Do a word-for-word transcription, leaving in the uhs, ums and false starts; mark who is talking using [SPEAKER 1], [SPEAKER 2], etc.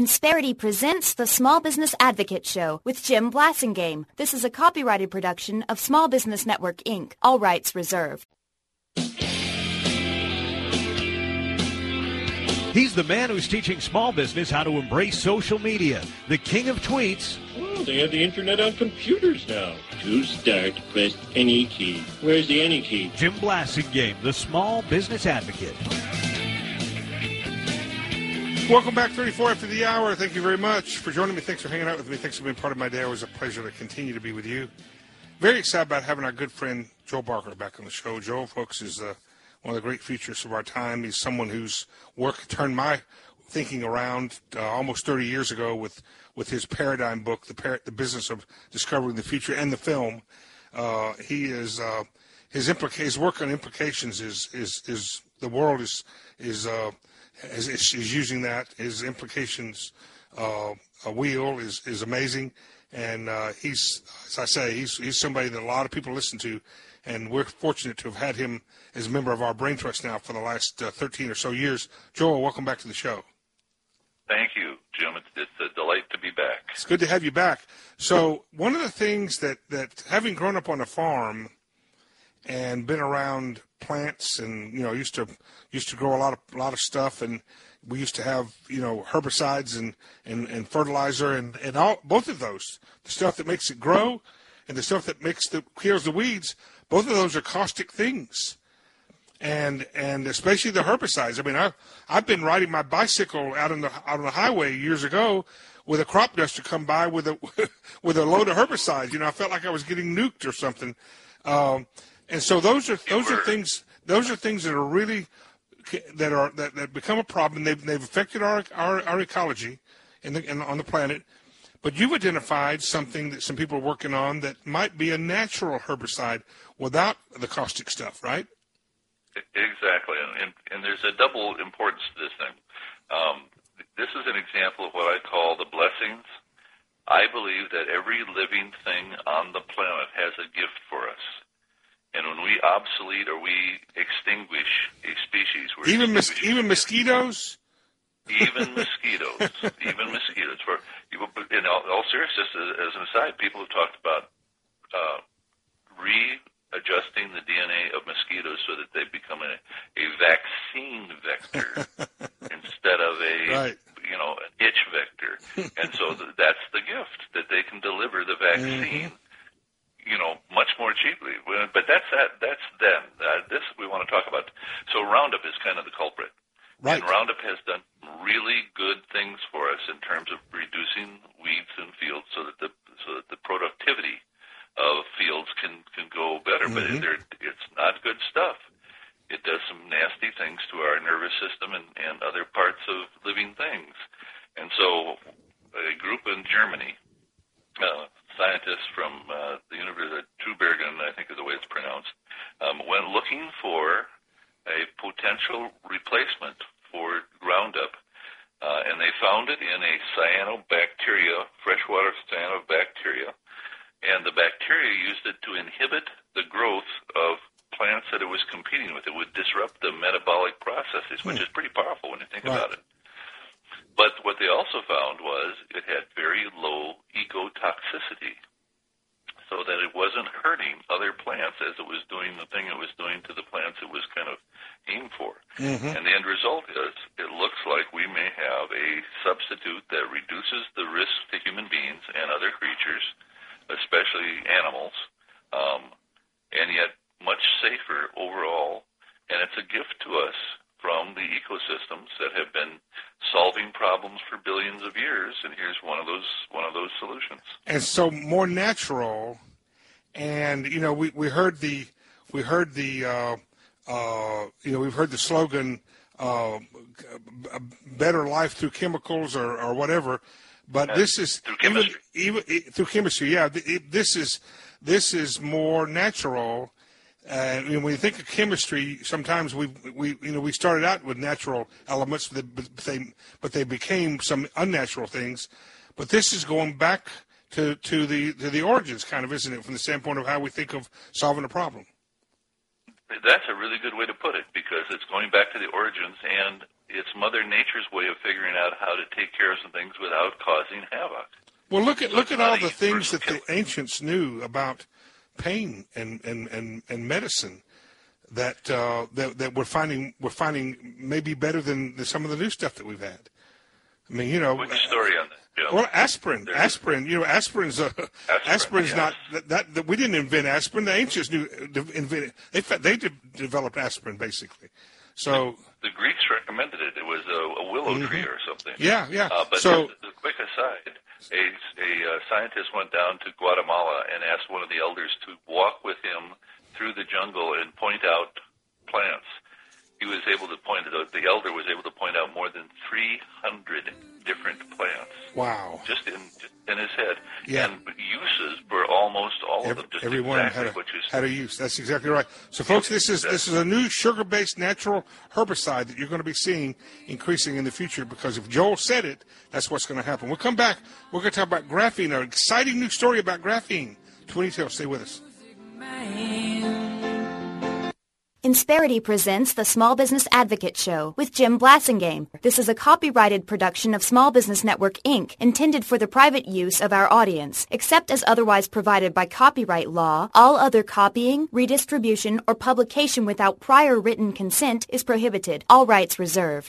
[SPEAKER 1] Insperity presents the Small Business Advocate Show with Jim Blasingame. This is a copyrighted production of Small Business Network, Incorporated. All rights reserved.
[SPEAKER 2] He's the man who's teaching small business how to embrace social media. The king of tweets.
[SPEAKER 3] Oh, they have the internet on computers now. To start, press any key. Where's the any key?
[SPEAKER 2] Jim Blasingame, the small business advocate.
[SPEAKER 4] Welcome back, thirty-four after the hour. Thank you very much for joining me. Thanks for hanging out with me. Thanks for being part of my day. Always a pleasure to continue to be with you. Very excited about having our good friend Joel Barker back on the show. Joel, folks, is uh, one of the great features of our time. He's someone whose work turned my thinking around uh, almost thirty years ago with, with his Paradigm book, the, Par- the Business of Discovering the Future, and the film. Uh, he is uh, his implica- his work on implications is is is the world is is. Uh, Is, is using that. His implications uh, a wheel is, is amazing, and uh, he's, as I say, he's he's somebody that a lot of people listen to, and we're fortunate to have had him as a member of our Brain Trust now for the last uh, thirteen or so years. Joel, welcome back to the show.
[SPEAKER 5] Thank you, Jim. It's, it's a delight to be back.
[SPEAKER 4] It's good to have you back. So one of the things that, that having grown up on a farm and been around plants, and you know, used to used to grow a lot of a lot of stuff, and we used to have you know herbicides and, and, and fertilizer and, and all both of those, the stuff that makes it grow and the stuff that makes the kills the weeds. Both of those are caustic things, and and especially the herbicides. I mean, I I've been riding my bicycle out on the out on the highway years ago with a crop duster come by with a with a load of herbicides. You know, I felt like I was getting nuked or something. Um, And so those are those are things those are things that are really that are that, that become a problem. They've they've affected our our, our ecology in the in, on the planet. But you've identified something that some people are working on that might be a natural herbicide without the caustic stuff, right?
[SPEAKER 5] Exactly, and and there's a double importance to this thing. Um, this is an example of what I call the blessings. I believe that every living thing on the planet has a gift for us. And when we obsolete or we extinguish a species, we're
[SPEAKER 4] even mos- even mosquitoes,
[SPEAKER 5] even mosquitoes, even mosquitoes. For in all, all seriousness, as, as an aside, people have talked about uh, readjusting the D N A of mosquitoes so that they become a, a vaccine vector instead of a
[SPEAKER 4] right.
[SPEAKER 5] you know an itch vector, and so th- that's the gift that they can deliver the vaccine. Mm-hmm. You know, much more cheaply. But that's that. That's them. Uh, this we want to talk about. So Roundup is kind of the culprit.
[SPEAKER 4] Right.
[SPEAKER 5] And Roundup has done really good things for us in terms of reducing weeds in fields, so that the so that the productivity of fields can, can go better. Mm-hmm. But it's not good stuff. It does some nasty things to our nervous system and, and other parts of living things. And so a group in Germany. Uh, Scientists from uh, the University of Tübingen, I think is the way it's pronounced, um, went looking for a potential replacement for Roundup, uh, and they found it in a cyanobacteria, freshwater cyanobacteria, and the bacteria used it to inhibit the growth of plants that it was competing with. It would disrupt the metabolic processes, which hmm. is pretty powerful when you think right. about it. But what they also found was it had very low ecotoxicity, so that it wasn't hurting other plants as it was doing the thing it was doing to the plants it was kind of aimed for. Mm-hmm. And the end result is it looks like we may have a substitute that reduces the risk to human beings and other creatures, especially animals, um, and yet much safer overall. And it's a gift to us from the ecosystems that have been solving problems for billions of years, and here's one of those one of those solutions.
[SPEAKER 4] And so more natural, and you know we, we heard the we heard the uh, uh, you know we've heard the slogan uh, "better life through chemicals" or, or whatever, but
[SPEAKER 5] and
[SPEAKER 4] this is
[SPEAKER 5] through chemistry.
[SPEAKER 4] Even, even, through chemistry, yeah. This is this is more natural. Uh, when you think of chemistry, sometimes we we you know we started out with natural elements, but they but they became some unnatural things. But this is going back to, to the to the origins, kind of, isn't it, from the standpoint of how we think of solving a problem?
[SPEAKER 5] That's a really good way to put it, because it's going back to the origins, and it's Mother Nature's way of figuring out how to take care of some things without causing havoc.
[SPEAKER 4] Well, look at
[SPEAKER 5] So
[SPEAKER 4] look
[SPEAKER 5] it's
[SPEAKER 4] at
[SPEAKER 5] not
[SPEAKER 4] all
[SPEAKER 5] a
[SPEAKER 4] the things
[SPEAKER 5] universal
[SPEAKER 4] that the
[SPEAKER 5] killer.
[SPEAKER 4] ancients knew about pain and and, and, and medicine that, uh, that that we're finding we're finding maybe better than the, some of the new stuff that we've had. I mean, you know,
[SPEAKER 5] What's your story on that? Yeah.
[SPEAKER 4] well, aspirin,
[SPEAKER 5] There's-
[SPEAKER 4] aspirin. You know, aspirin's a, aspirin's
[SPEAKER 5] yes.
[SPEAKER 4] not that, that, that we didn't invent aspirin. The ancients knew invented. They fa- they de- developed aspirin basically. So
[SPEAKER 5] The Greeks recommended it. It was a, a willow tree or something.
[SPEAKER 4] yeah, yeah.
[SPEAKER 5] Uh, but
[SPEAKER 4] so
[SPEAKER 5] just a quick aside, a, a uh, scientist went down to Guatemala and asked one of the elders to walk with him through the jungle and point out plants. He was able to point out, the elder was able to point out more than three hundred different plants
[SPEAKER 4] wow.
[SPEAKER 5] just in in his head.
[SPEAKER 4] Yeah.
[SPEAKER 5] And uses for almost all of
[SPEAKER 4] Every,
[SPEAKER 5] them. Just
[SPEAKER 4] every one
[SPEAKER 5] exactly
[SPEAKER 4] had a,
[SPEAKER 5] what you
[SPEAKER 4] had
[SPEAKER 5] said.
[SPEAKER 4] a use. That's exactly right. So, folks, this is this is a new sugar-based natural herbicide that you're going to be seeing increasing in the future because if Joel said it, that's what's going to happen. We'll come back. We're going to talk about graphene, an exciting new story about graphene. Twin Tails, stay with us.
[SPEAKER 1] Insperity presents the Small Business Advocate Show with Jim Blasingame. This is a copyrighted production of Small Business Network, Incorporated, intended for the private use of our audience. Except as otherwise provided by copyright law, all other copying, redistribution, or publication without prior written consent is prohibited. All rights reserved.